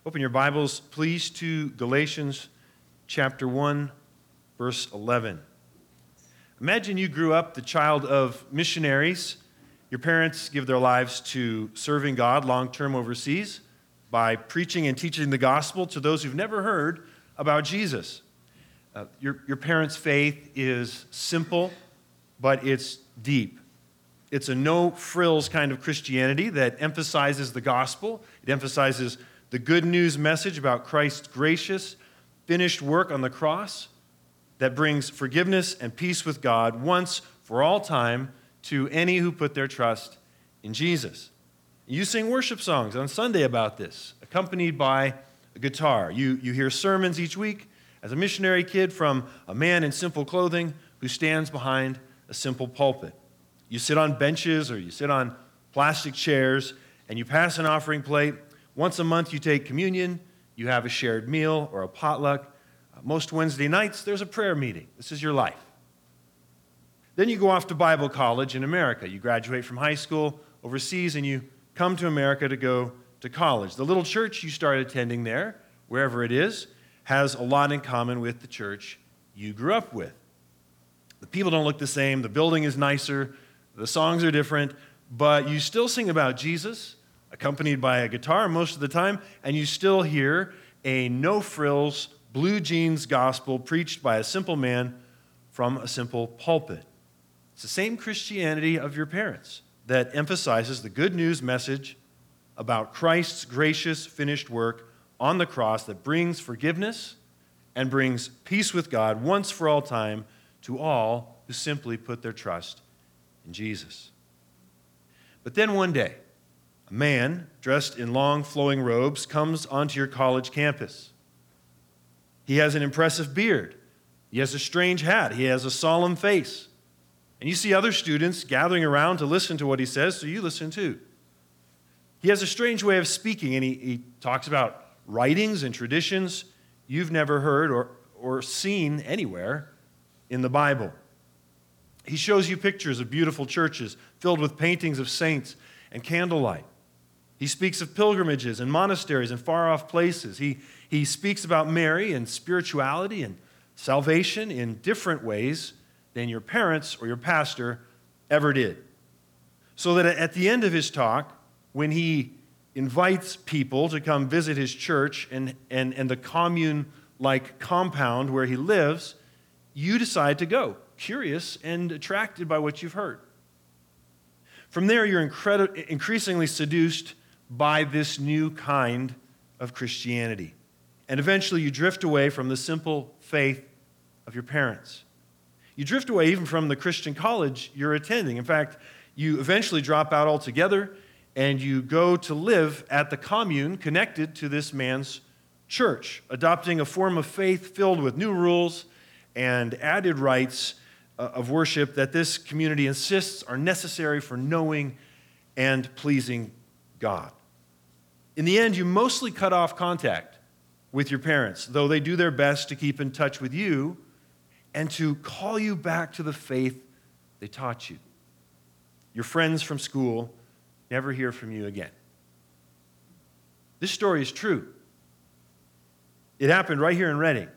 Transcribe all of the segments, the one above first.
Open your Bibles, please, to Galatians chapter 1, verse 11. Imagine you grew up the child of missionaries. Your parents give their lives to serving God long-term overseas by preaching and teaching the gospel to those who've never heard about Jesus. Your parents' faith is simple, but it's deep. It's a no-frills kind of Christianity that emphasizes the gospel. It emphasizes the good news message about Christ's gracious, finished work on the cross that brings forgiveness and peace with God once for all time to any who put their trust in Jesus. You sing worship songs on Sunday about this, accompanied by a guitar. You hear sermons each week as a missionary kid from a man in simple clothing who stands behind a simple pulpit. You sit on benches or you sit on plastic chairs and you pass an offering plate. Once a month you take communion, you have a shared meal or a potluck. Most Wednesday nights there's a prayer meeting. This is your life. Then you go off to Bible college in America. You graduate from high school overseas and you come to America to go to college. The little church you start attending there, wherever it is, has a lot in common with the church you grew up with. The people don't look the same, the building is nicer, the songs are different, but you still sing about Jesus, accompanied by a guitar most of the time, and you still hear a no-frills, blue jeans gospel preached by a simple man from a simple pulpit. It's the same Christianity of your parents that emphasizes the good news message about Christ's gracious, finished work on the cross that brings forgiveness and brings peace with God once for all time to all who simply put their trust in Jesus. But then one day, a man dressed in long flowing robes comes onto your college campus. He has an impressive beard. He has a strange hat. He has a solemn face. And you see other students gathering around to listen to what he says, so you listen too. He has a strange way of speaking, and he talks about writings and traditions you've never heard or seen anywhere in the Bible. He shows you pictures of beautiful churches filled with paintings of saints and candlelight. He speaks of pilgrimages and monasteries and far-off places. He speaks about Mary and spirituality and salvation in different ways than your parents or your pastor ever did. So that at the end of his talk, when he invites people to come visit his church and the commune-like compound where he lives, you decide to go, curious and attracted by what you've heard. From there, you're increasingly seduced by this new kind of Christianity. And eventually you drift away from the simple faith of your parents. You drift away even from the Christian college you're attending. In fact, you eventually drop out altogether and you go to live at the commune connected to this man's church, adopting a form of faith filled with new rules and added rites of worship that this community insists are necessary for knowing and pleasing God. In the end, you mostly cut off contact with your parents, though they do their best to keep in touch with you and to call you back to the faith they taught you. Your friends from school never hear from you again. This story is true. It happened right here in Redding.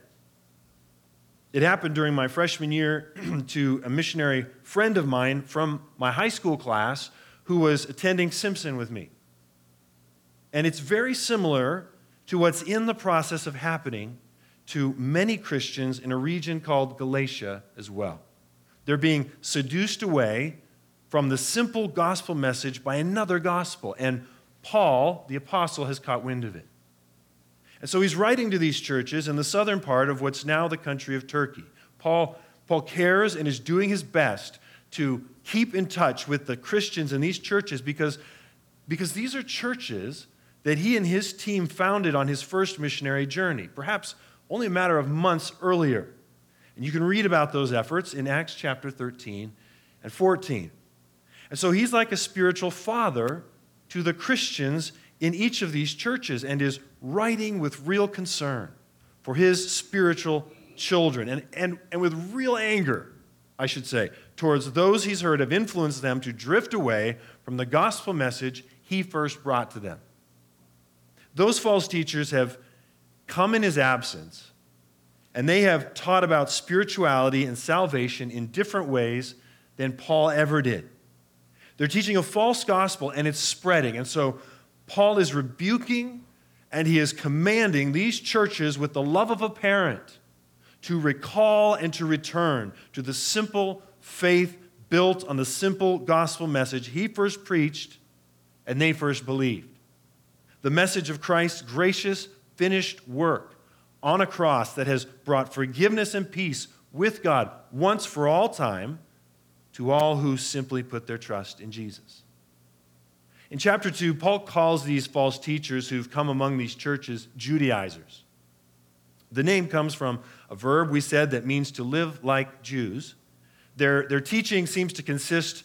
It happened during my freshman year to a missionary friend of mine from my high school class who was attending Simpson with me. And it's very similar to what's in the process of happening to many Christians in a region called Galatia as well. They're being seduced away from the simple gospel message by another gospel. And Paul, the apostle, has caught wind of it. And so he's writing to these churches in the southern part of what's now the country of Turkey. Paul cares and is doing his best to keep in touch with the Christians in these churches because these are churches that he and his team founded on his first missionary journey, perhaps only a matter of months earlier. And you can read about those efforts in Acts chapter 13 and 14. And so he's like a spiritual father to the Christians in each of these churches and is writing with real concern for his spiritual children and with real anger, I should say, towards those he's heard have influenced them to drift away from the gospel message he first brought to them. Those false teachers have come in his absence, and they have taught about spirituality and salvation in different ways than Paul ever did. They're teaching a false gospel, and it's spreading. And so Paul is rebuking and he is commanding these churches with the love of a parent to recall and to return to the simple faith built on the simple gospel message he first preached and they first believed. The message of Christ's gracious, finished work on a cross that has brought forgiveness and peace with God once for all time to all who simply put their trust in Jesus. In chapter 2, Paul calls these false teachers who've come among these churches Judaizers. The name comes from a verb we said that means to live like Jews. Their teaching seems to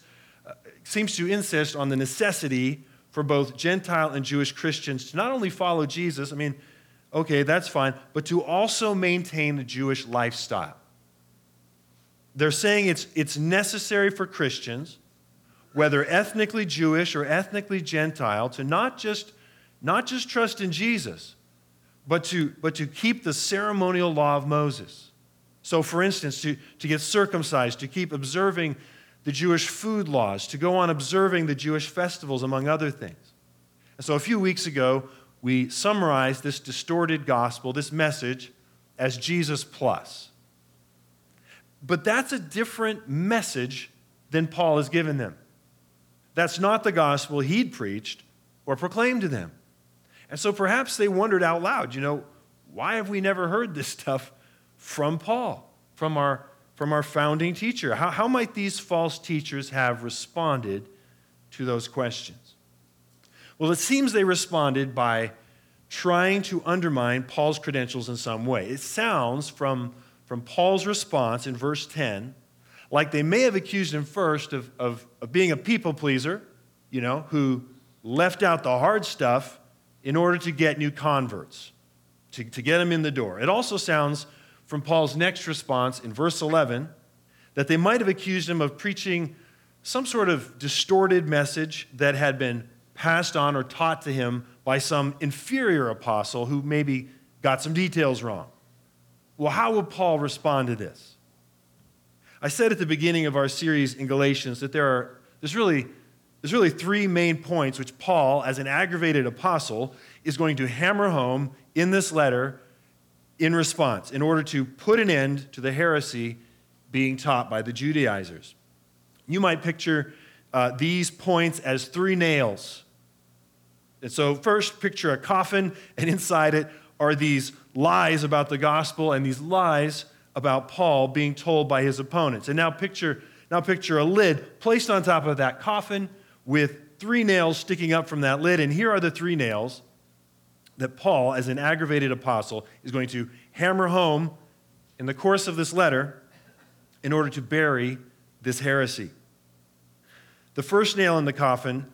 insist on the necessity for both Gentile and Jewish Christians to not only follow Jesus, okay, that's fine, but to also maintain the Jewish lifestyle. They're saying it's necessary for Christians, whether ethnically Jewish or ethnically Gentile, to not just trust in Jesus, but to keep the ceremonial law of Moses. So, for instance, to get circumcised, to keep observing the Jewish food laws, to go on observing the Jewish festivals, among other things. And so a few weeks ago, we summarized this distorted gospel, this message, as Jesus plus. But that's a different message than Paul has given them. That's not the gospel he'd preached or proclaimed to them. And so perhaps they wondered out loud, why have we never heard this stuff from Paul, from our founding teacher? How might these false teachers have responded to those questions? Well, it seems they responded by trying to undermine Paul's credentials in some way. It sounds from Paul's response in verse 10 like they may have accused him first of being a people pleaser, who left out the hard stuff in order to get new converts, to get them in the door. It also sounds from Paul's next response in verse 11 that they might have accused him of preaching some sort of distorted message that had been passed on or taught to him by some inferior apostle who maybe got some details wrong. Well, how would Paul respond to this? I said at the beginning of our series in Galatians that there's really three main points which Paul, as an aggravated apostle, is going to hammer home in this letter in response, in order to put an end to the heresy being taught by the Judaizers. You might picture these points as three nails. And so first, picture a coffin, and inside it are these lies about the gospel and these lies about Paul being told by his opponents. And now picture a lid placed on top of that coffin with three nails sticking up from that lid. And here are the three nails that Paul, as an aggravated apostle, is going to hammer home in the course of this letter in order to bury this heresy. The first nail in the coffin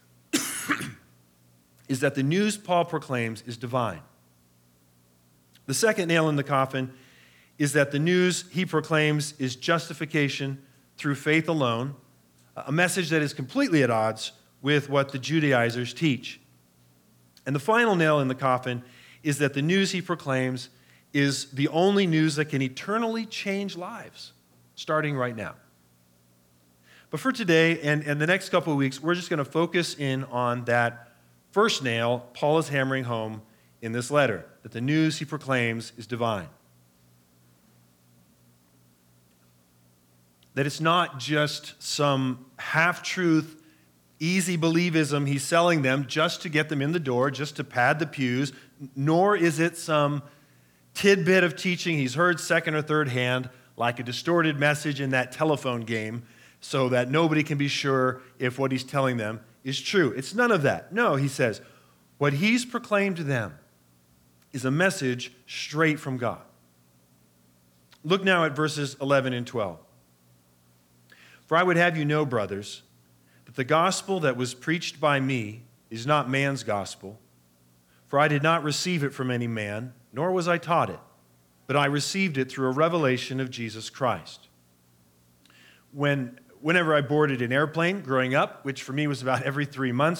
is that the news Paul proclaims is divine. The second nail in the coffin is that the news he proclaims is justification through faith alone, a message that is completely at odds with what the Judaizers teach. And the final nail in the coffin is that the news he proclaims is the only news that can eternally change lives, starting right now. But for today and the next couple of weeks, we're just going to focus in on that first nail Paul is hammering home in this letter, that the news he proclaims is divine. That it's not just some half-truth, easy believism he's selling them just to get them in the door, just to pad the pews, nor is it some tidbit of teaching he's heard second or third hand, like a distorted message in that telephone game, so that nobody can be sure if what he's telling them is true. It's none of that. No, he says, what he's proclaimed to them is a message straight from God. Look now at verses 11 and 12. For I would have you know, brothers, that the gospel that was preached by me is not man's gospel. For I did not receive it from any man, nor was I taught it, but I received it through a revelation of Jesus Christ. Whenever I boarded an airplane growing up, which for me was about every 3 months,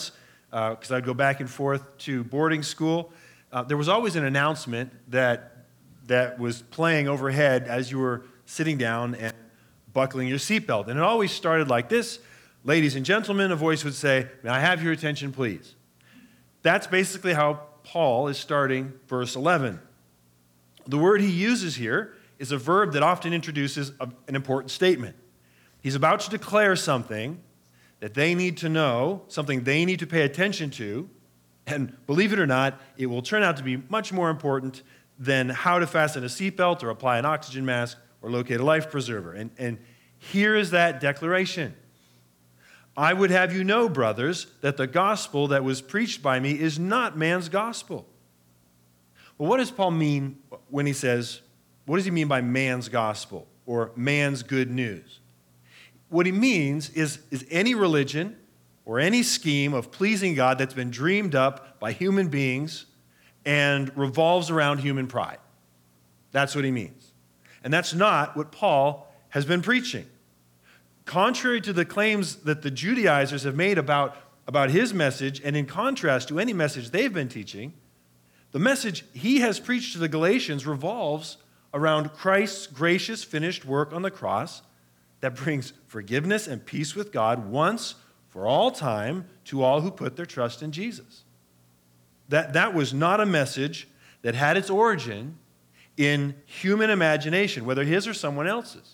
because I'd go back and forth to boarding school, there was always an announcement that was playing overhead as you were sitting down and buckling your seatbelt. And it always started like this. Ladies and gentlemen, a voice would say, "May I have your attention, please?" That's basically how Paul is starting verse 11. The word he uses here is a verb that often introduces an important statement. He's about to declare something that they need to know, something they need to pay attention to, and believe it or not, it will turn out to be much more important than how to fasten a seatbelt or apply an oxygen mask or locate a life preserver. And here is that declaration. "I would have you know, brothers, that the gospel that was preached by me is not man's gospel." Well, what does Paul mean when he says, what does he mean by man's gospel or man's good news? What he means is any religion or any scheme of pleasing God that's been dreamed up by human beings and revolves around human pride. That's what he means. And that's not what Paul has been preaching. Contrary to the claims that the Judaizers have made about his message, and in contrast to any message they've been teaching, the message he has preached to the Galatians revolves around Christ's gracious finished work on the cross that brings forgiveness and peace with God once for all time to all who put their trust in Jesus. That was not a message that had its origin in human imagination, whether his or someone else's.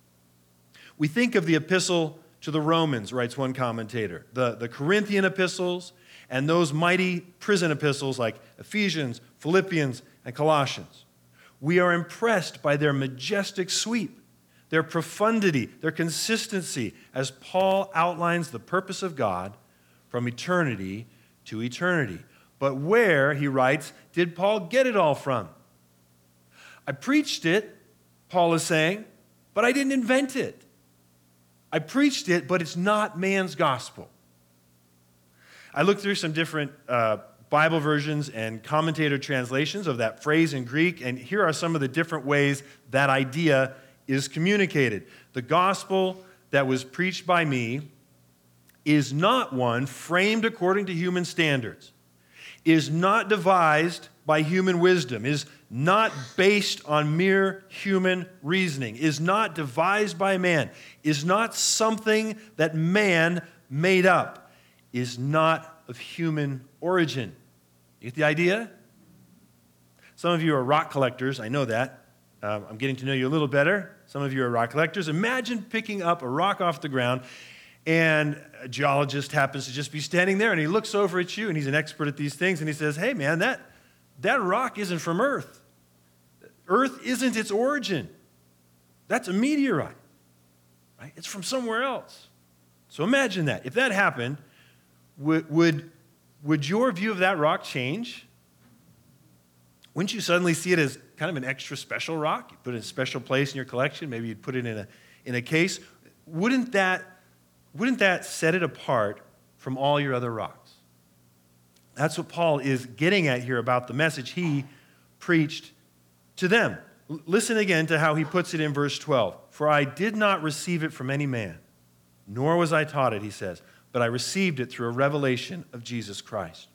We think of the epistle to the Romans, writes one commentator, the Corinthian epistles, and those mighty prison epistles like Ephesians, Philippians, and Colossians. We are impressed by their majestic sweep, their profundity, their consistency, as Paul outlines the purpose of God from eternity to eternity. But where, he writes, did Paul get it all from? I preached it, Paul is saying, but I didn't invent it. I preached it, but it's not man's gospel. I looked through some different Bible versions and commentator translations of that phrase in Greek, and here are some of the different ways that idea is communicated. The gospel that was preached by me is not one framed according to human standards, is not devised by human wisdom, is not based on mere human reasoning, is not devised by man, is not something that man made up, is not of human origin. You get the idea? Some of you are rock collectors. I know that. I'm getting to know you a little better. Some of you are rock collectors. Imagine picking up a rock off the ground, and a geologist happens to just be standing there, and he looks over at you, and he's an expert at these things, and he says, "Hey, man, that rock isn't from Earth. Earth isn't its origin. That's a meteorite. Right? It's from somewhere else." So imagine that. If that happened, would your view of that rock change? Wouldn't you suddenly see it as kind of an extra special rock? You put it in a special place in your collection. Maybe you'd put it in a case. Wouldn't that set it apart from all your other rocks? That's what Paul is getting at here about the message he preached to them. Listen again to how he puts it in verse 12. "For I did not receive it from any man, nor was I taught it," he says, "but I received it through a revelation of Jesus Christ."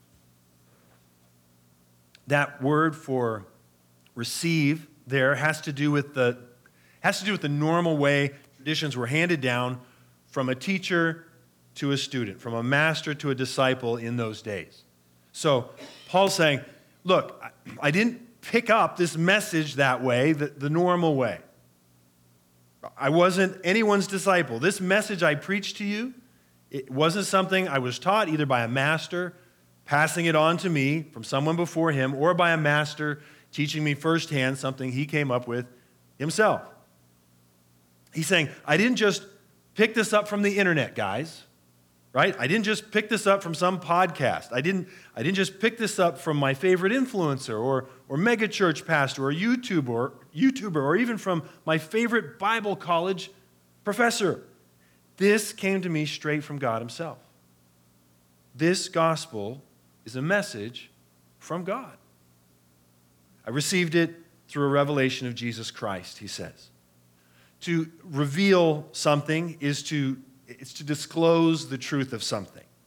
That word for receive there has to do with the normal way traditions were handed down from a teacher to a student, from a master to a disciple in those days. So Paul's saying, look, I didn't pick up this message that way, the normal way. I wasn't anyone's disciple. This message I preached to you, it wasn't something I was taught either by a master passing it on to me from someone before him, or by a master teaching me firsthand something he came up with himself. He's saying, I didn't just pick this up from the internet, guys, right? I didn't just pick this up from some podcast. I didn't just pick this up from my favorite influencer or megachurch pastor or YouTuber or even from my favorite Bible college professor. This came to me straight from God himself. This gospel is a message from God. I received it through a revelation of Jesus Christ, he says. To reveal something is to disclose the truth of something.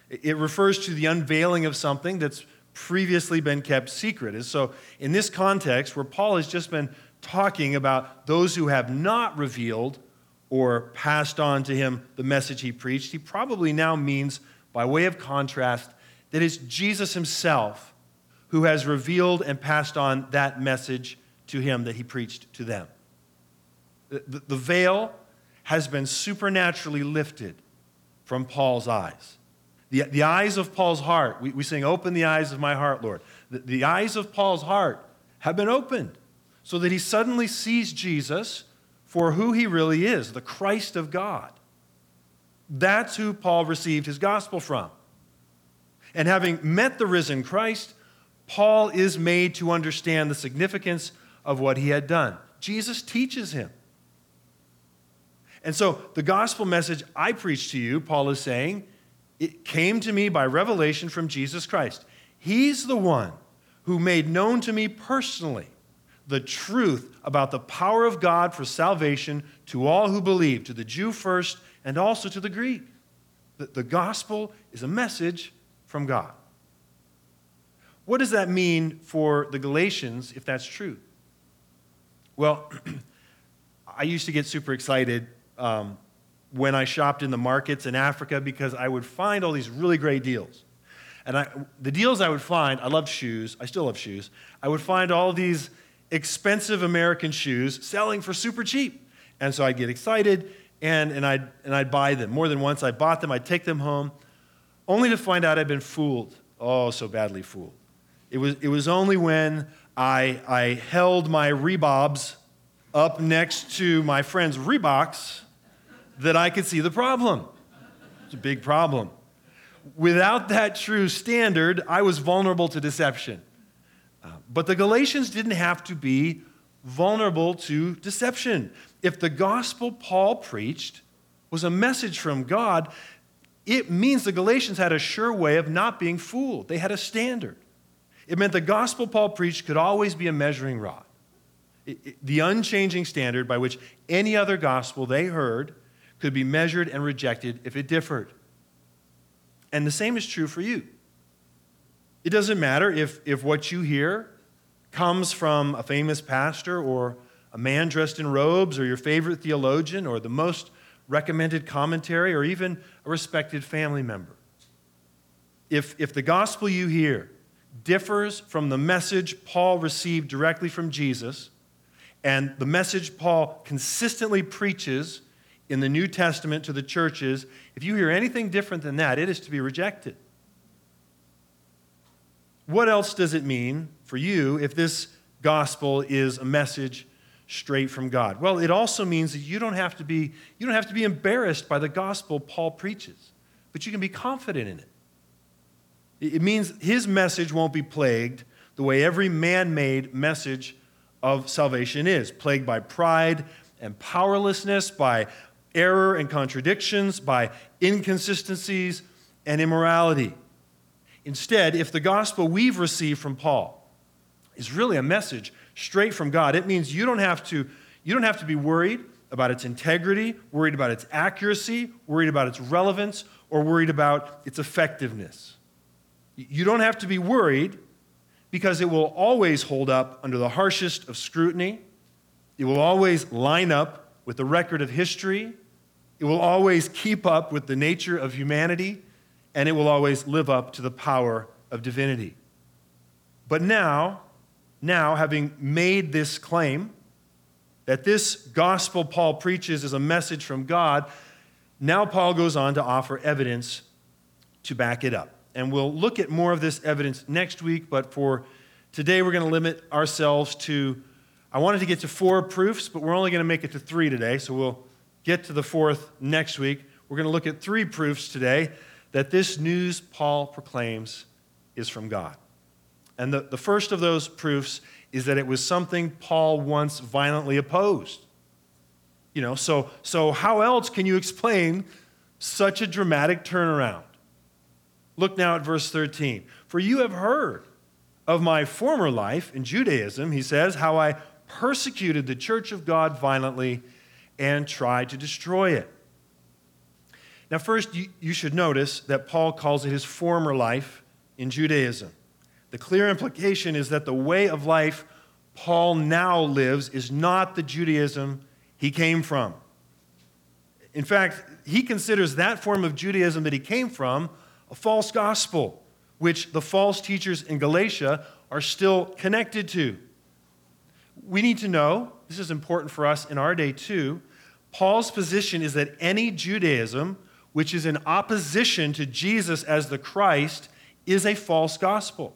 It refers to the unveiling of something that's previously been kept secret. And so in this context, where Paul has just been talking about those who have not revealed or passed on to him the message he preached, he probably now means, by way of contrast, that it's Jesus himself who has revealed and passed on that message to him that he preached to them. The veil has been supernaturally lifted from Paul's eyes. The eyes of Paul's heart, we sing, "Open the eyes of my heart, Lord." The eyes of Paul's heart have been opened so that he suddenly sees Jesus for who he really is, the Christ of God. That's who Paul received his gospel from. And having met the risen Christ, Paul is made to understand the significance of what he had done. Jesus teaches him. And so the gospel message I preach to you, Paul is saying, it came to me by revelation from Jesus Christ. He's the one who made known to me personally the truth about the power of God for salvation to all who believe, to the Jew first and also to the Greek. The gospel is a message from God. What does that mean for the Galatians if that's true? Well, I used to get super excited when I shopped in the markets in Africa because I would find all these really great deals. And the deals I would find, I loved shoes. I still love shoes. I would find all these expensive American shoes selling for super cheap. And so I'd get excited and I'd buy them. More than once I bought them. I'd take them home only to find out I'd been fooled. Oh, so badly fooled. It was only when I held my Reeboks up next to my friend's Reeboks that I could see the problem. It's a big problem. Without that true standard, I was vulnerable to deception. But the Galatians didn't have to be vulnerable to deception. If the gospel Paul preached was a message from God, it means the Galatians had a sure way of not being fooled. They had a standard. It meant the gospel Paul preached could always be a measuring rod. The unchanging standard by which any other gospel they heard could be measured and rejected if it differed. And the same is true for you. It doesn't matter if what you hear comes from a famous pastor or a man dressed in robes or your favorite theologian or the most recommended commentary or even a respected family member. If the gospel you hear differs from the message Paul received directly from Jesus and the message Paul consistently preaches in the New Testament to the churches, if you hear anything different than that, it is to be rejected. What else does it mean for you if this gospel is a message straight from God? Well, it also means that you don't have to be embarrassed by the gospel Paul preaches, but you can be confident in it. It means his message won't be plagued the way every man-made message of salvation is, plagued by pride and powerlessness, by error and contradictions, by inconsistencies and immorality. Instead, if the gospel we've received from Paul is really a message straight from God, it means you don't have to be worried about its integrity, worried about its accuracy, worried about its relevance, or worried about its effectiveness. You don't have to be worried because it will always hold up under the harshest of scrutiny. It will always line up with the record of history. It will always keep up with the nature of humanity, and it will always live up to the power of divinity. But now, having made this claim that this gospel Paul preaches is a message from God, now Paul goes on to offer evidence to back it up. And we'll look at more of this evidence next week, but for today we're going to limit ourselves to, I wanted to get to 4 proofs, but we're only going to make it to 3 today, so we'll get to the 4th next week. We're going to look at 3 proofs today that this news Paul proclaims is from God. And the first of those proofs is that it was something Paul once violently opposed. So how else can you explain such a dramatic turnaround? Look now at verse 13. For you have heard of my former life in Judaism, he says, how I persecuted the church of God violently and tried to destroy it. Now, first, you should notice that Paul calls it his former life in Judaism. The clear implication is that the way of life Paul now lives is not the Judaism he came from. In fact, he considers that form of Judaism that he came from a false gospel, which the false teachers in Galatia are still connected to. We need to know, this is important for us in our day too, Paul's position is that any Judaism which is in opposition to Jesus as the Christ is a false gospel.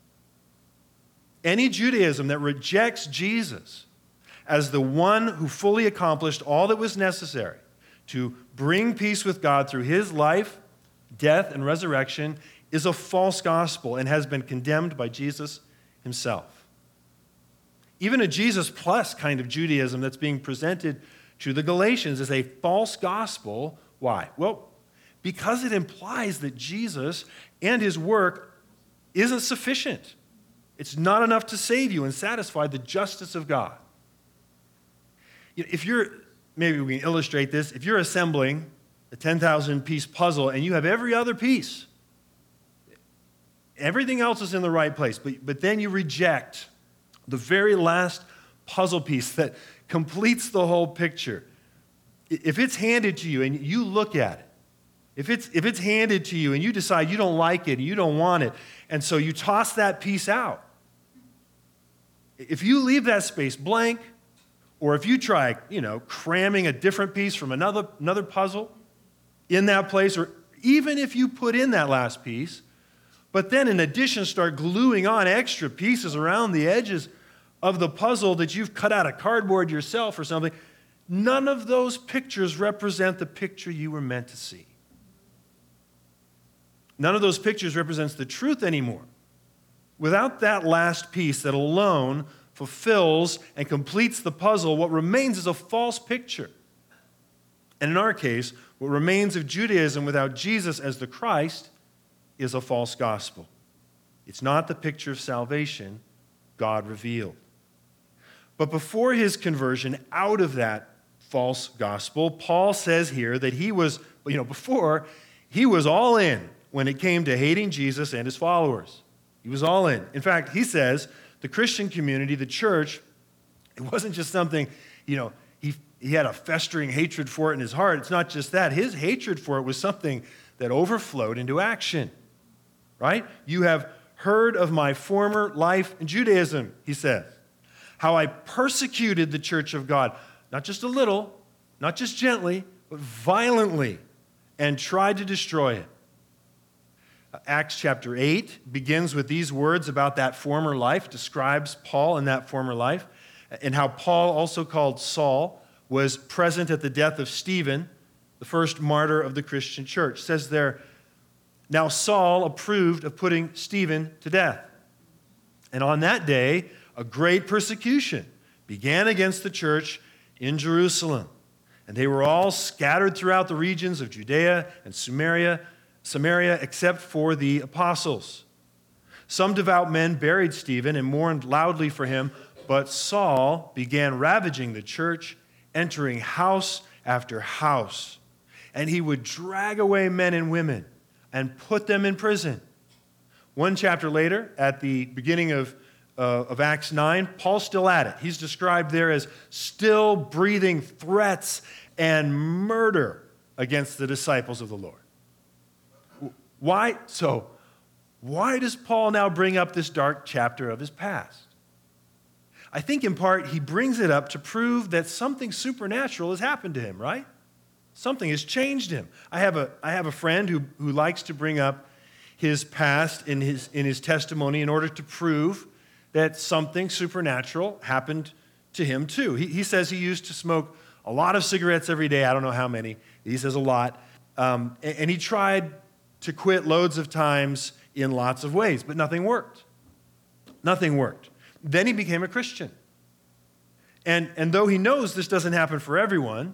Any Judaism that rejects Jesus as the one who fully accomplished all that was necessary to bring peace with God through his life, death, and resurrection is a false gospel and has been condemned by Jesus himself. Even a Jesus plus kind of Judaism that's being presented to the Galatians is a false gospel. Why? Well, because it implies that Jesus and his work isn't sufficient. It's not enough to save you and satisfy the justice of God. If you're, maybe we can illustrate this, if you're assembling a 10,000-piece puzzle and you have every other piece, everything else is in the right place, but then you reject the very last puzzle piece that completes the whole picture. If it's handed to you and you look at it, if it's handed to you and you decide you don't like it, you don't want it, and so you toss that piece out, if you leave that space blank, or if you try, cramming a different piece from another puzzle in that place, or even if you put in that last piece, but then in addition start gluing on extra pieces around the edges of the puzzle that you've cut out of cardboard yourself or something, none of those pictures represent the picture you were meant to see. None of those pictures represents the truth anymore. Without that last piece that alone fulfills and completes the puzzle, what remains is a false picture. And in our case, what remains of Judaism without Jesus as the Christ is a false gospel. It's not the picture of salvation God revealed. But before his conversion out of that false gospel, Paul says here that he was, before, he was all in when it came to hating Jesus and his followers. He was all in. In fact, he says the Christian community, the church, it wasn't just something, he had a festering hatred for it in his heart. It's not just that. His hatred for it was something that overflowed into action, right? You have heard of my former life in Judaism, he says, how I persecuted the church of God, not just a little, not just gently, but violently, and tried to destroy it. Acts chapter 8 begins with these words about that former life, describes Paul in that former life, and how Paul, also called Saul, was present at the death of Stephen, the first martyr of the Christian church. It says there, now Saul approved of putting Stephen to death. And on that day, a great persecution began against the church in Jerusalem. And they were all scattered throughout the regions of Judea and Samaria, except for the apostles. Some devout men buried Stephen and mourned loudly for him, but Saul began ravaging the church, entering house after house. And he would drag away men and women and put them in prison. One chapter later, at the beginning of Acts 9, Paul's still at it. He's described there as still breathing threats and murder against the disciples of the Lord. Why? So, why does Paul now bring up this dark chapter of his past? I think in part he brings it up to prove that something supernatural has happened to him, right? Something has changed him. I have a friend who likes to bring up his past in his testimony in order to prove that something supernatural happened to him too. He says he used to smoke a lot of cigarettes every day. I don't know how many. He says a lot. And he tried to quit loads of times in lots of ways, but nothing worked. Nothing worked. Then he became a Christian. And though he knows this doesn't happen for everyone,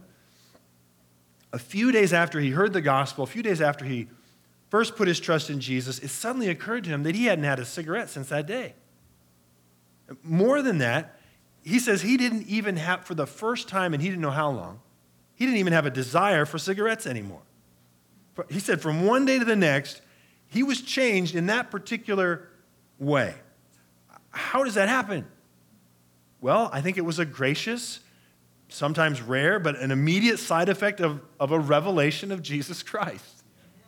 a few days after he heard the gospel, a few days after he first put his trust in Jesus, it suddenly occurred to him that he hadn't had a cigarette since that day. More than that, he says he didn't even have, for the first time, and he didn't know how long, he didn't even have a desire for cigarettes anymore. He said from one day to the next, he was changed in that particular way. How does that happen? Well, I think it was a gracious, sometimes rare, but an immediate side effect of a revelation of Jesus Christ.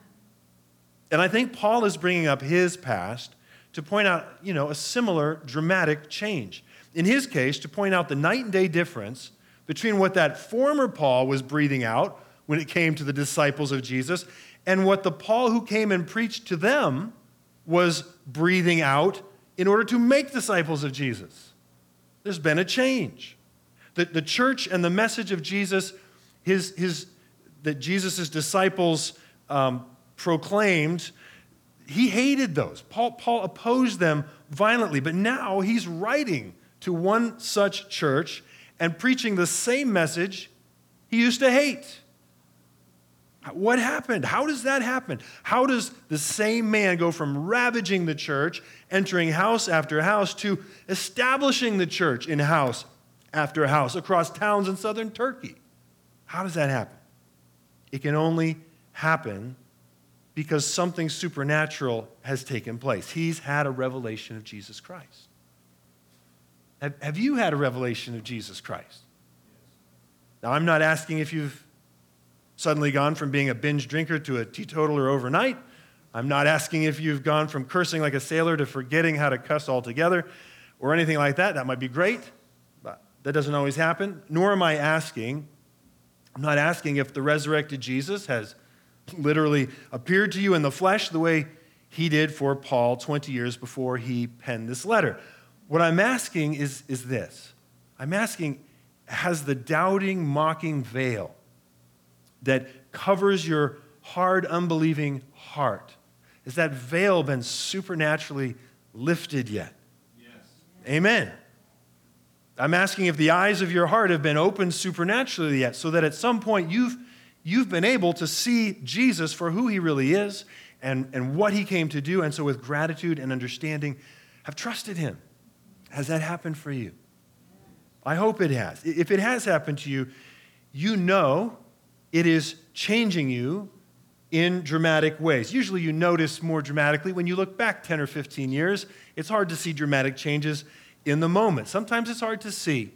And I think Paul is bringing up his past to point out, a similar dramatic change. In his case, to point out the night and day difference between what that former Paul was breathing out when it came to the disciples of Jesus and what the Paul who came and preached to them was breathing out in order to make disciples of Jesus. There's been a change. The church and the message of Jesus, that Jesus' disciples proclaimed, he hated those. Paul opposed them violently, but now he's writing to one such church and preaching the same message he used to hate. What happened? How does that happen? How does the same man go from ravaging the church, entering house after house, to establishing the church in house after house across towns in southern Turkey? How does that happen? It can only happen because something supernatural has taken place. He's had a revelation of Jesus Christ. Have you had a revelation of Jesus Christ? Now, I'm not asking if you've suddenly gone from being a binge drinker to a teetotaler overnight. I'm not asking if you've gone from cursing like a sailor to forgetting how to cuss altogether or anything like that. That might be great, but that doesn't always happen. Nor am I asking, I'm not asking if the resurrected Jesus has literally appeared to you in the flesh the way he did for Paul 20 years before he penned this letter. What I'm asking is this. I'm asking, has the doubting, mocking veil that covers your hard, unbelieving heart, has that veil been supernaturally lifted yet? Yes. Amen. I'm asking if the eyes of your heart have been opened supernaturally yet, so that at some point you've been able to see Jesus for who he really is and what he came to do, and so with gratitude and understanding have trusted him. Has that happened for you? I hope it has. If it has happened to you, you know it is changing you in dramatic ways. Usually you notice more dramatically when you look back 10 or 15 years. It's hard to see dramatic changes in the moment. Sometimes it's hard to see.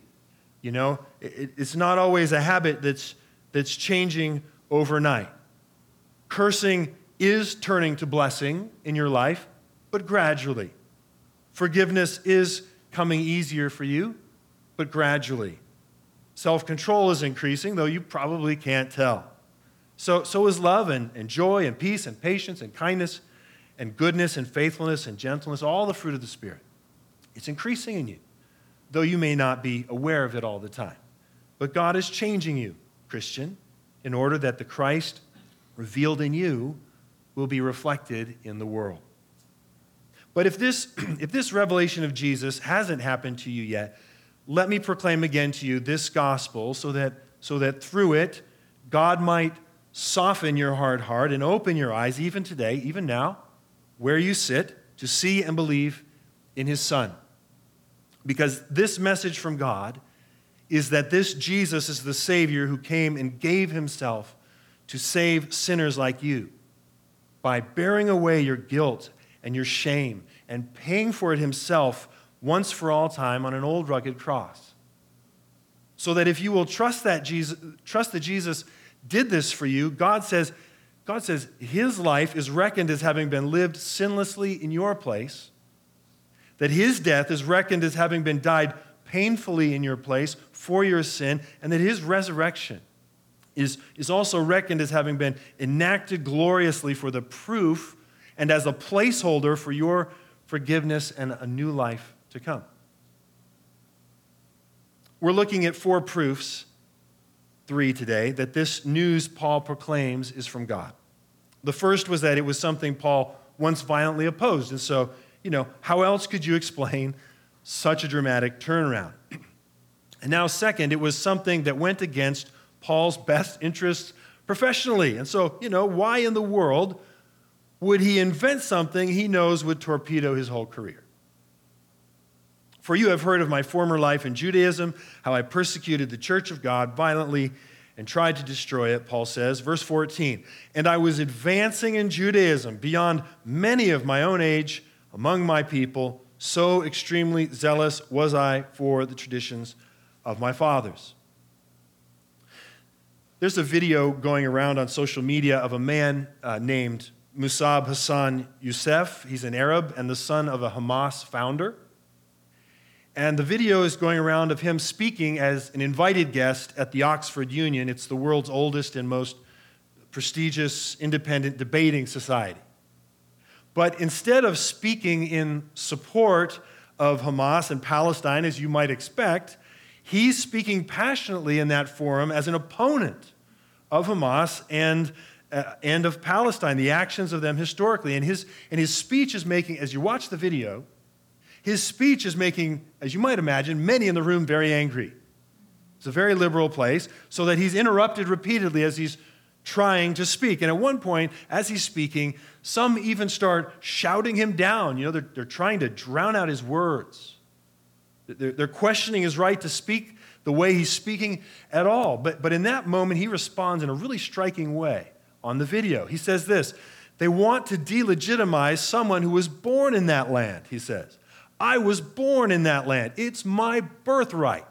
It's not always a habit that's changing overnight. Cursing is turning to blessing in your life, but gradually. Forgiveness is coming easier for you, but gradually. Self-control is increasing, though you probably can't tell. So is love and joy and peace and patience and kindness and goodness and faithfulness and gentleness, all the fruit of the Spirit. It's increasing in you, though you may not be aware of it all the time. But God is changing you, Christian, in order that the Christ revealed in you will be reflected in the world. But if this revelation of Jesus hasn't happened to you yet, let me proclaim again to you this gospel so that through it, God might soften your hard heart and open your eyes even today, even now, where you sit, to see and believe in his Son. Because this message from God is that this Jesus is the Savior who came and gave himself to save sinners like you by bearing away your guilt and your shame and paying for it himself once for all time on an old rugged cross. So that if you will trust that Jesus did this for you, God says his life is reckoned as having been lived sinlessly in your place, that his death is reckoned as having been died painfully in your place for your sin, and that his resurrection is also reckoned as having been enacted gloriously for the proof and as a placeholder for your forgiveness and a new life to come. We're looking at 4 proofs, 3 today, that this news Paul proclaims is from God. The first was that it was something Paul once violently opposed. And so, how else could you explain such a dramatic turnaround? And now, second, it was something that went against Paul's best interests professionally. And so, why in the world would he invent something he knows would torpedo his whole career? For you have heard of my former life in Judaism, how I persecuted the church of God violently and tried to destroy it, Paul says. Verse 14, and I was advancing in Judaism beyond many of my own age among my people, so extremely zealous was I for the traditions of my fathers. There's a video going around on social media of a man named Musab Hassan Youssef. He's an Arab and the son of a Hamas founder. And the video is going around of him speaking as an invited guest at the Oxford Union. It's the world's oldest and most prestigious independent debating society. But instead of speaking in support of Hamas and Palestine, as you might expect, he's speaking passionately in that forum as an opponent of Hamas and of Palestine, the actions of them historically. And his speech is making, as you watch the video, his speech is making, as you might imagine, many in the room very angry. It's a very liberal place, so that he's interrupted repeatedly as he's trying to speak. And at one point, as he's speaking, some even start shouting him down. You know, they're trying to drown out his words. They're questioning his right to speak the way he's speaking at all. But in that moment, he responds in a really striking way on the video. He says this, they want to delegitimize someone who was born in that land, he says. I was born in that land. It's my birthright.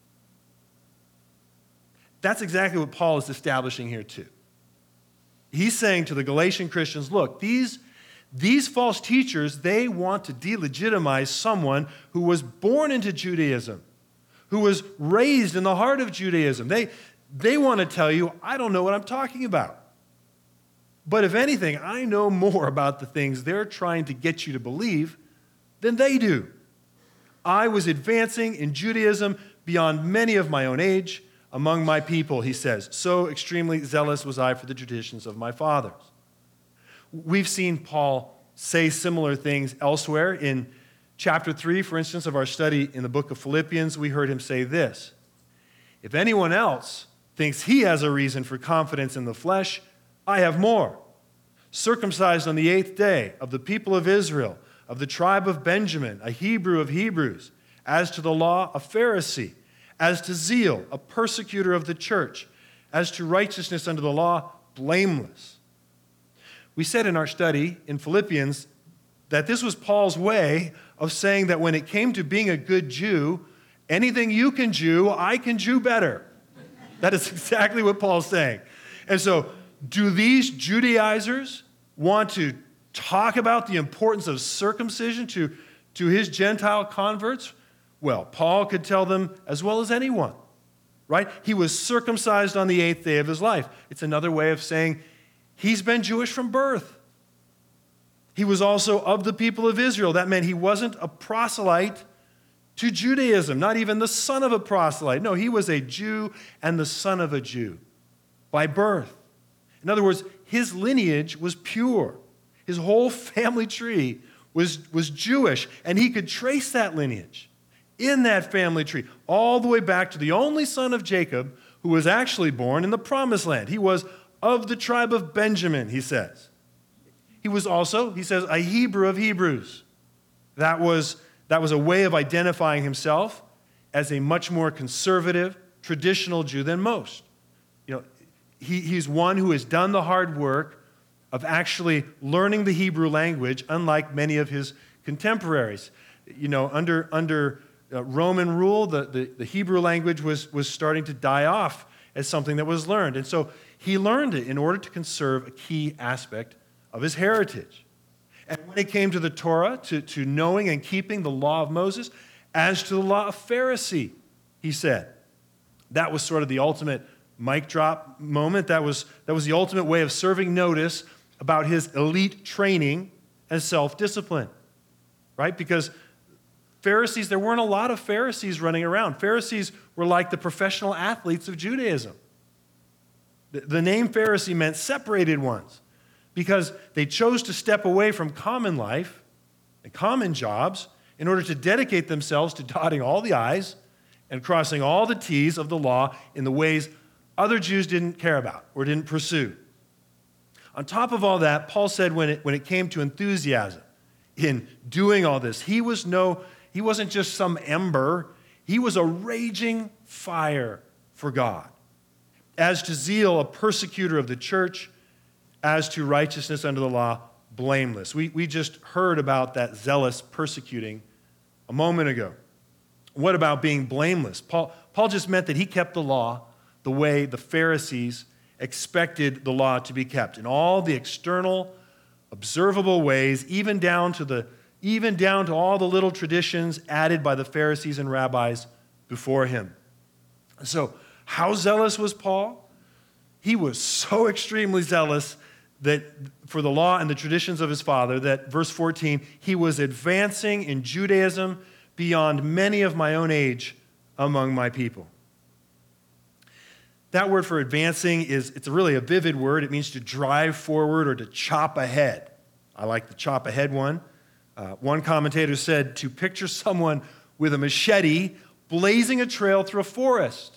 That's exactly what Paul is establishing here too. He's saying to the Galatian Christians, look, these false teachers, they want to delegitimize someone who was born into Judaism, who was raised in the heart of Judaism. They want to tell you, I don't know what I'm talking about. But if anything, I know more about the things they're trying to get you to believe than they do. I was advancing in Judaism beyond many of my own age among my people, he says. So extremely zealous was I for the traditions of my fathers. We've seen Paul say similar things elsewhere. In chapter 3, for instance, of our study in the book of Philippians, we heard him say this, if anyone else thinks he has a reason for confidence in the flesh, I have more. Circumcised on the 8th day of the people of Israel, of the tribe of Benjamin, a Hebrew of Hebrews, as to the law, a Pharisee, as to zeal, a persecutor of the church, as to righteousness under the law, blameless. We said in our study in Philippians that this was Paul's way of saying that when it came to being a good Jew, anything you can Jew, I can Jew better. That is exactly what Paul's saying. And so, do these Judaizers want to talk about the importance of circumcision to his Gentile converts? Well, Paul could tell them as well as anyone, right? He was circumcised on the 8th day of his life. It's another way of saying he's been Jewish from birth. He was also of the people of Israel. That meant he wasn't a proselyte to Judaism, not even the son of a proselyte. No, he was a Jew and the son of a Jew by birth. In other words, his lineage was pure. His whole family tree was Jewish, and he could trace that lineage in that family tree all the way back to the only son of Jacob who was actually born in the Promised Land. He was of the tribe of Benjamin, he says. He was also, he says, a Hebrew of Hebrews. That was a way of identifying himself as a much more conservative, traditional Jew than most. You know, he's one who has done the hard work of actually learning the Hebrew language, unlike many of his contemporaries. You know, under Roman rule, the Hebrew language was starting to die off as something that was learned. And so he learned it in order to conserve a key aspect of his heritage. And when it came to the Torah, to knowing and keeping the law of Moses, as to the law of Pharisee, he said, that was sort of the ultimate mic drop moment. That was the ultimate way of serving notice about his elite training and self-discipline, right? Because Pharisees, there weren't a lot of Pharisees running around. Pharisees were like the professional athletes of Judaism. The name Pharisee meant separated ones because they chose to step away from common life and common jobs in order to dedicate themselves to dotting all the I's and crossing all the T's of the law in the ways other Jews didn't care about or didn't pursue. On top of all that, Paul said when it came to enthusiasm in doing all this, he wasn't just some ember, he was a raging fire for God. As to zeal, a persecutor of the church. As to righteousness under the law, blameless. We just heard about that zealous persecuting a moment ago. What about being blameless? Paul just meant that he kept the law the way the Pharisees expected the law to be kept, in all the external, observable ways, even down to all the little traditions added by the Pharisees and rabbis before him. So, how zealous was Paul? He was so extremely zealous that for the law and the traditions of his father, that verse 14, he was advancing in Judaism beyond many of my own age among my people. That word for advancing it's really a vivid word. It means to drive forward or to chop ahead. I like the chop ahead one. One commentator said to picture someone with a machete blazing a trail through a forest.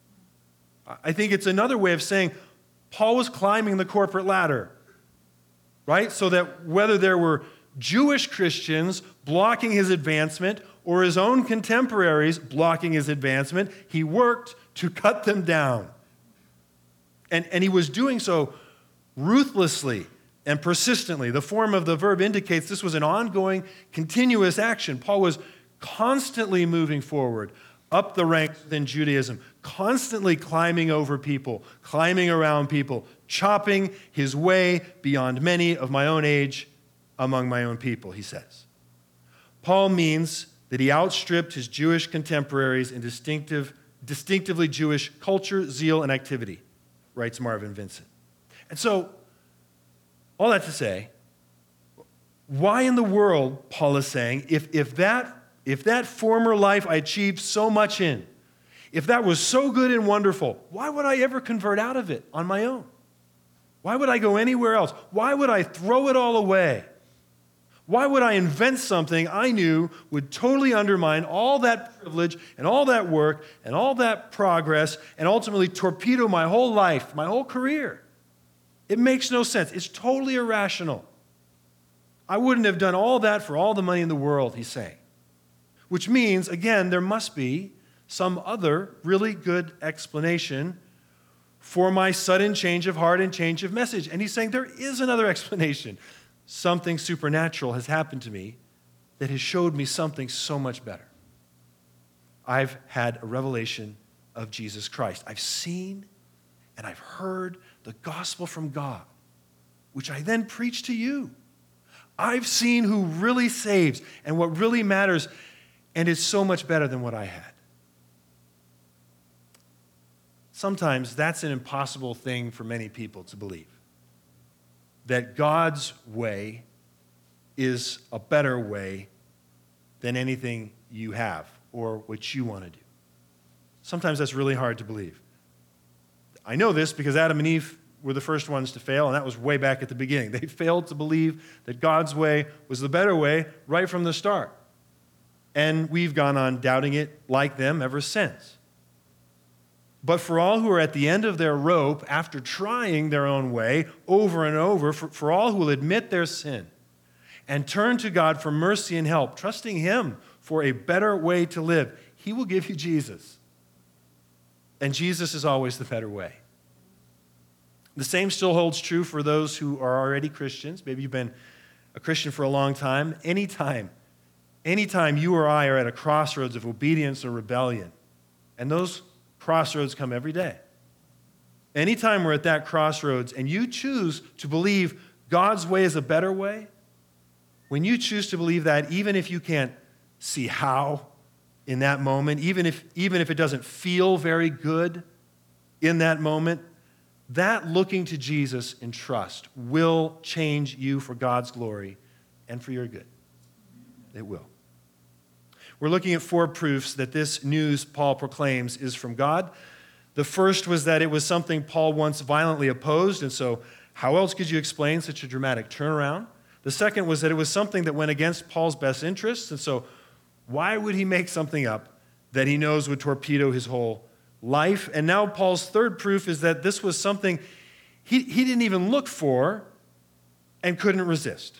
I think it's another way of saying Paul was climbing the corporate ladder, right? So that whether there were Jewish Christians blocking his advancement or his own contemporaries blocking his advancement, he worked to cut them down. And he was doing so ruthlessly and persistently. The form of the verb indicates this was an ongoing, continuous action. Paul was constantly moving forward up the ranks within Judaism, constantly climbing over people, climbing around people, chopping his way beyond many of my own age among my own people, he says. Paul means that he outstripped his Jewish contemporaries in distinctively Jewish culture, zeal, and activity, writes Marvin Vincent. And so, all that to say, why in the world, Paul is saying, if that former life I achieved so much in, if that was so good and wonderful, why would I ever convert out of it on my own? Why would I go anywhere else? Why would I throw it all away? Why would I invent something I knew would totally undermine all that privilege and all that work and all that progress and ultimately torpedo my whole life, my whole career? It makes no sense. It's totally irrational. I wouldn't have done all that for all the money in the world, he's saying. Which means, again, there must be some other really good explanation for my sudden change of heart and change of message. And he's saying there is another explanation. Something supernatural has happened to me that has showed me something so much better. I've had a revelation of Jesus Christ. I've seen and I've heard the gospel from God, which I then preach to you. I've seen who really saves and what really matters, and it's so much better than what I had. Sometimes that's an impossible thing for many people to believe. That God's way is a better way than anything you have or what you want to do. Sometimes that's really hard to believe. I know this because Adam and Eve were the first ones to fail, and that was way back at the beginning. They failed to believe that God's way was the better way right from the start. And we've gone on doubting it like them ever since. But for all who are at the end of their rope after trying their own way over and over, for all who will admit their sin and turn to God for mercy and help, trusting Him for a better way to live, He will give you Jesus. And Jesus is always the better way. The same still holds true for those who are already Christians. Maybe you've been a Christian for a long time. Anytime you or I are at a crossroads of obedience or rebellion, and those crossroads come every day. Anytime we're at that crossroads and you choose to believe God's way is a better way, when you choose to believe that, even if you can't see how in that moment, even if it doesn't feel very good in that moment, that looking to Jesus in trust will change you for God's glory and for your good. It will. We're looking at 4 proofs that this news Paul proclaims is from God. The first was that it was something Paul once violently opposed, and so how else could you explain such a dramatic turnaround? The second was that it was something that went against Paul's best interests, and so why would he make something up that he knows would torpedo his whole life? And now Paul's third proof is that this was something he didn't even look for and couldn't resist.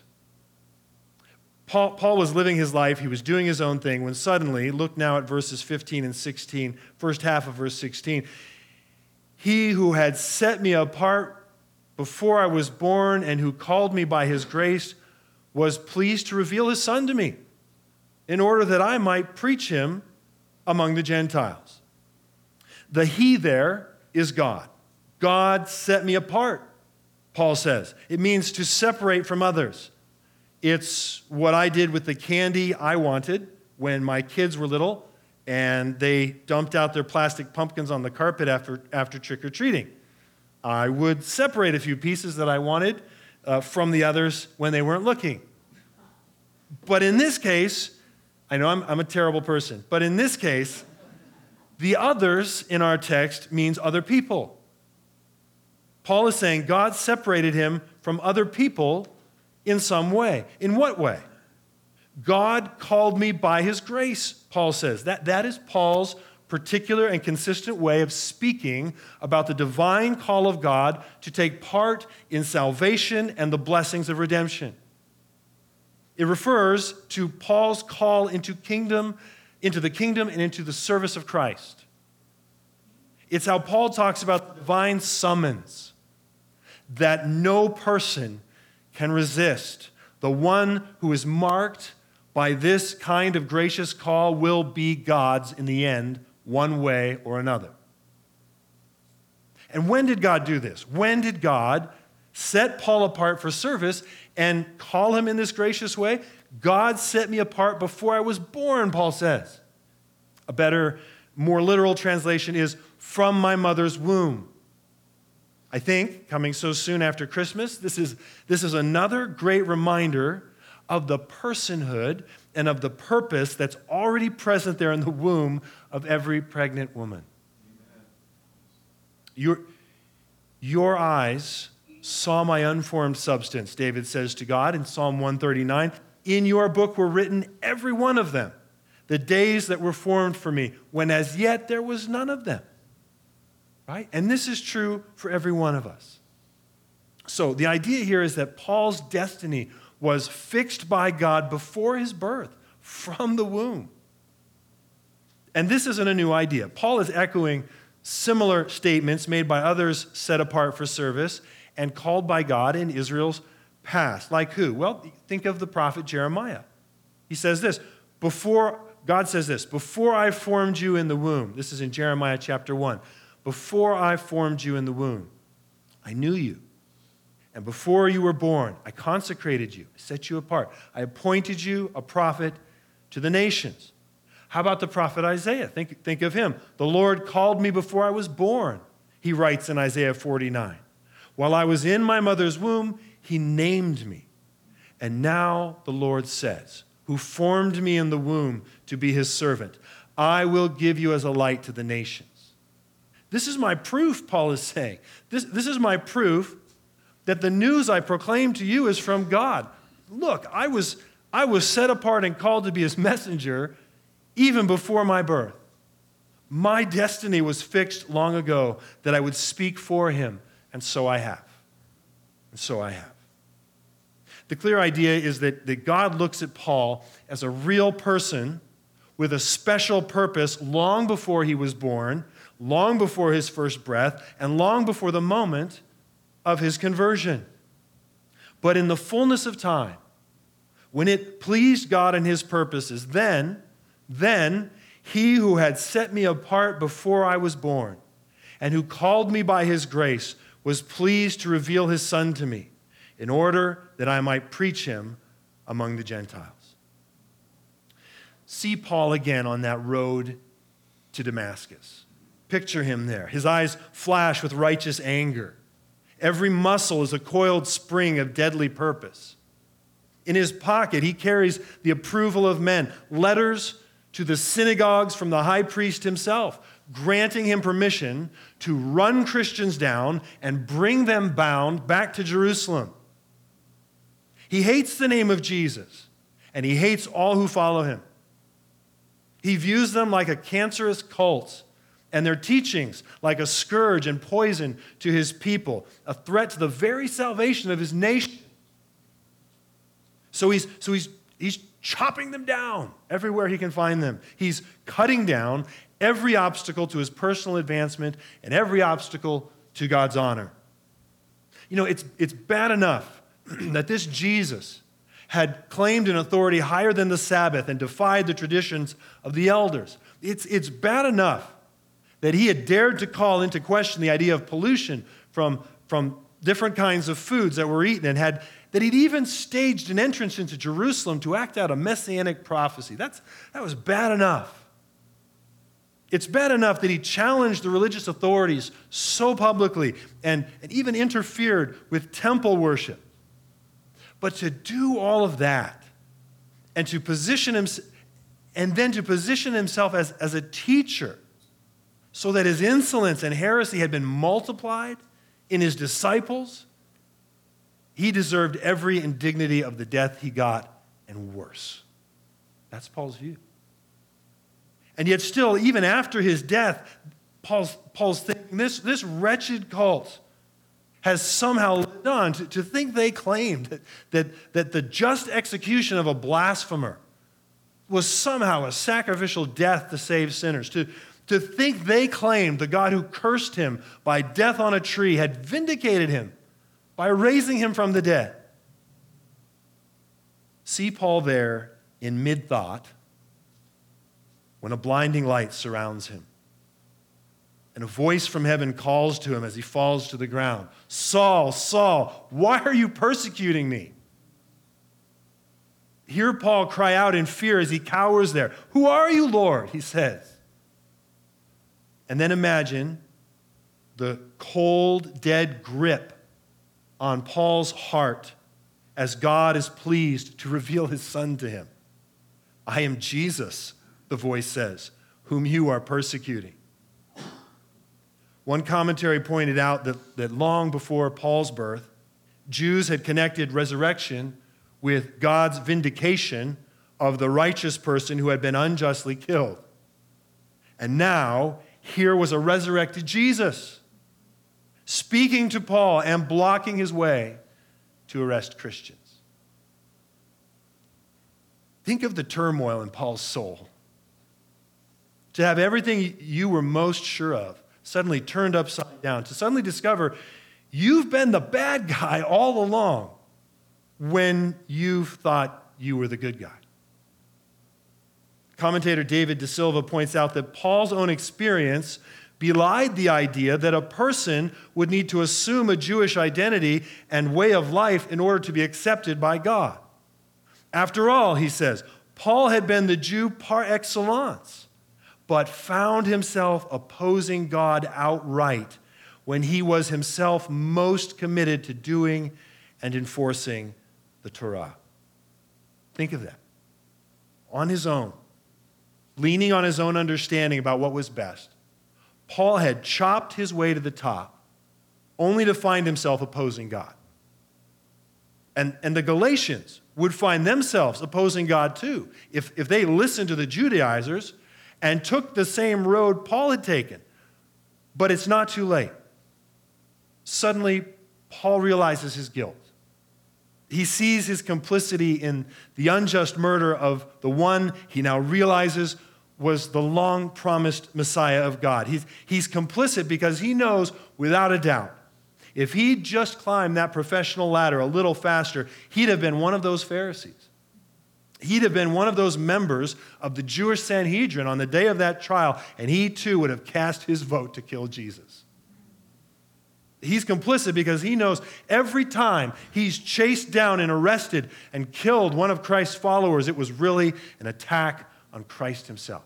Paul was living his life, he was doing his own thing, when suddenly, look now at verses 15 and 16, first half of verse 16, He who had set me apart before I was born and who called me by his grace was pleased to reveal his Son to me in order that I might preach him among the Gentiles. The he there is God. God set me apart, Paul says. It means to separate from others. It's what I did with the candy I wanted when my kids were little and they dumped out their plastic pumpkins on the carpet after trick-or-treating. I would separate a few pieces that I wanted from the others when they weren't looking. But in this case, I know I'm a terrible person, but in this case, the others in our text means other people. Paul is saying God separated him from other people in some way. In what way? God called me by his grace, Paul says. That is Paul's particular and consistent way of speaking about the divine call of God to take part in salvation and the blessings of redemption. It refers to Paul's call into the kingdom and into the service of Christ. It's how Paul talks about the divine summons that no person can resist. The one who is marked by this kind of gracious call will be God's in the end, one way or another. And when did God do this? When did God set Paul apart for service and call him in this gracious way? God set me apart before I was born, Paul says. A better, more literal translation is from my mother's womb. I think, coming so soon after Christmas, this is another great reminder of the personhood and of the purpose that's already present there in the womb of every pregnant woman. Your eyes saw my unformed substance, David says to God in Psalm 139. In your book were written, every one of them, the days that were formed for me, when as yet there was none of them. Right? And this is true for every one of us. So the idea here is that Paul's destiny was fixed by God before his birth, from the womb. And this isn't a new idea. Paul is echoing similar statements made by others set apart for service and called by God in Israel's past. Like who? Well, think of the prophet Jeremiah. He says this, God says this, before I formed you in the womb, this is in Jeremiah chapter 1, before I formed you in the womb, I knew you. And before you were born, I consecrated you, I set you apart. I appointed you a prophet to the nations. How about the prophet Isaiah? Think of him. The Lord called me before I was born, he writes in Isaiah 49. While I was in my mother's womb, he named me. And now the Lord says, who formed me in the womb to be his servant, I will give you as a light to the nations. This is my proof, Paul is saying. This is my proof that the news I proclaim to you is from God. Look, I was set apart and called to be his messenger even before my birth. My destiny was fixed long ago that I would speak for him, and so I have. And so I have. The clear idea is that God looks at Paul as a real person with a special purpose long before he was born, long before his first breath, and long before the moment of his conversion. But in the fullness of time, when it pleased God and his purposes, then he who had set me apart before I was born and who called me by his grace was pleased to reveal his Son to me in order that I might preach him among the Gentiles. See Paul again on that road to Damascus. Picture him there. His eyes flash with righteous anger. Every muscle is a coiled spring of deadly purpose. In his pocket, he carries the approval of men, letters to the synagogues from the high priest himself, granting him permission to run Christians down and bring them bound back to Jerusalem. He hates the name of Jesus, and he hates all who follow him. He views them like a cancerous cult, and their teachings like a scourge and poison to his people, a threat to the very salvation of his nation. So he's chopping them down everywhere he can find them. He's cutting down every obstacle to his personal advancement and every obstacle to God's honor. You know, it's bad enough that this Jesus had claimed an authority higher than the Sabbath and defied the traditions of the elders. It's bad enough that he had dared to call into question the idea of pollution from different kinds of foods that were eaten, and that he'd even staged an entrance into Jerusalem to act out a messianic prophecy. That was bad enough. It's bad enough that he challenged the religious authorities so publicly and even interfered with temple worship. But to do all of that and to position himself, and then to position himself as a teacher so that his insolence and heresy had been multiplied in his disciples, he deserved every indignity of the death he got and worse. That's Paul's view. And yet still, even after his death, Paul's thinking this wretched cult has somehow lived on to think they claimed that the just execution of a blasphemer was somehow a sacrificial death to save sinners. To think they claimed the God who cursed him by death on a tree had vindicated him by raising him from the dead. See Paul there in mid-thought when a blinding light surrounds him. And a voice from heaven calls to him as he falls to the ground. Saul, Saul, why are you persecuting me? Hear Paul cry out in fear as he cowers there. Who are you, Lord? He says. And then imagine the cold, dead grip on Paul's heart as God is pleased to reveal his Son to him. I am Jesus, the voice says, whom you are persecuting. One commentary pointed out that long before Paul's birth, Jews had connected resurrection with God's vindication of the righteous person who had been unjustly killed. And now, here was a resurrected Jesus speaking to Paul and blocking his way to arrest Christians. Think of the turmoil in Paul's soul. To have everything you were most sure of suddenly turned upside down, to suddenly discover you've been the bad guy all along when you've thought you were the good guy. Commentator David De Silva points out that Paul's own experience belied the idea that a person would need to assume a Jewish identity and way of life in order to be accepted by God. After all, he says, Paul had been the Jew par excellence, but found himself opposing God outright when he was himself most committed to doing and enforcing the Torah. Think of that. On his own, leaning on his own understanding about what was best, Paul had chopped his way to the top, only to find himself opposing God. And the Galatians would find themselves opposing God too, if they listened to the Judaizers and took the same road Paul had taken. But it's not too late. Suddenly, Paul realizes his guilt. He sees his complicity in the unjust murder of the one he now realizes was the long-promised Messiah of God. He's complicit because he knows, without a doubt, if he'd just climbed that professional ladder a little faster, he'd have been one of those Pharisees. He'd have been one of those members of the Jewish Sanhedrin on the day of that trial, and he too would have cast his vote to kill Jesus. He's complicit because he knows every time he's chased down and arrested and killed one of Christ's followers, it was really an attack on Christ himself.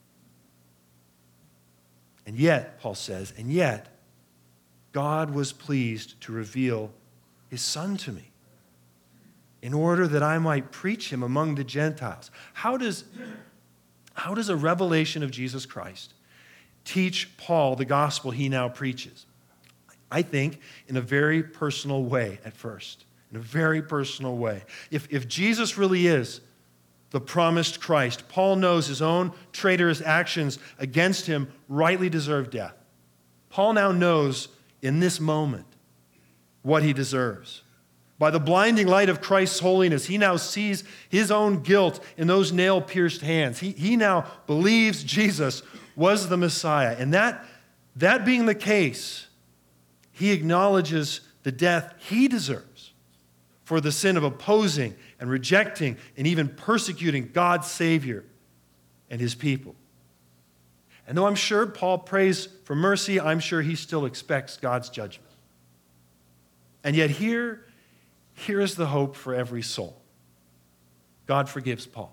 And yet, Paul says, and yet, God was pleased to reveal his Son to me in order that I might preach him among the Gentiles. How does a revelation of Jesus Christ teach Paul the gospel he now preaches? I think in a very personal way at first, in a very personal way. If Jesus really is the promised Christ, Paul knows his own traitorous actions against him rightly deserve death. Paul now knows in this moment what he deserves. By the blinding light of Christ's holiness, he now sees his own guilt in those nail-pierced hands. He now believes Jesus was the Messiah. And that being the case, he acknowledges the death he deserves for the sin of opposing and rejecting and even persecuting God's Savior and his people. And though I'm sure Paul prays for mercy, I'm sure he still expects God's judgment. And yet here is the hope for every soul. God forgives Paul.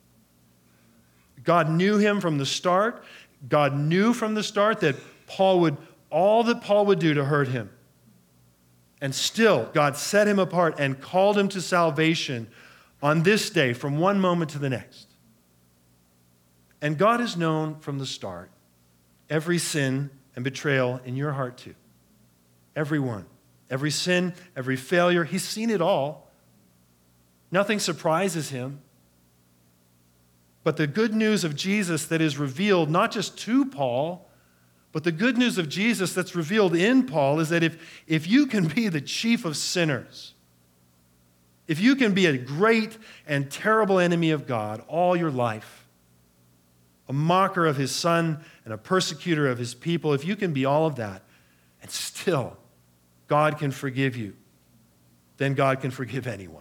God knew him from the start. God knew from the start that all that Paul would do to hurt him. And still, God set him apart and called him to salvation on this day from one moment to the next. And God has known from the start every sin and betrayal in your heart too. Every one. Every sin, every failure. He's seen it all. Nothing surprises him. But the good news of Jesus that is revealed not just to Paul, but the good news of Jesus that's revealed in Paul is that if you can be the chief of sinners, if you can be a great and terrible enemy of God all your life, a mocker of his Son and a persecutor of his people, if you can be all of that, and still God can forgive you, then God can forgive anyone.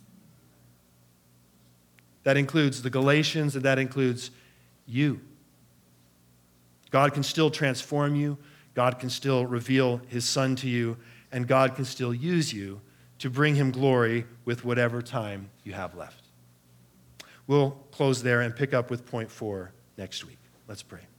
That includes the Galatians, and that includes you. God can still transform you. God can still reveal his Son to you, and God can still use you to bring him glory with whatever time you have left. We'll close there and pick up with point 4 next week. Let's pray.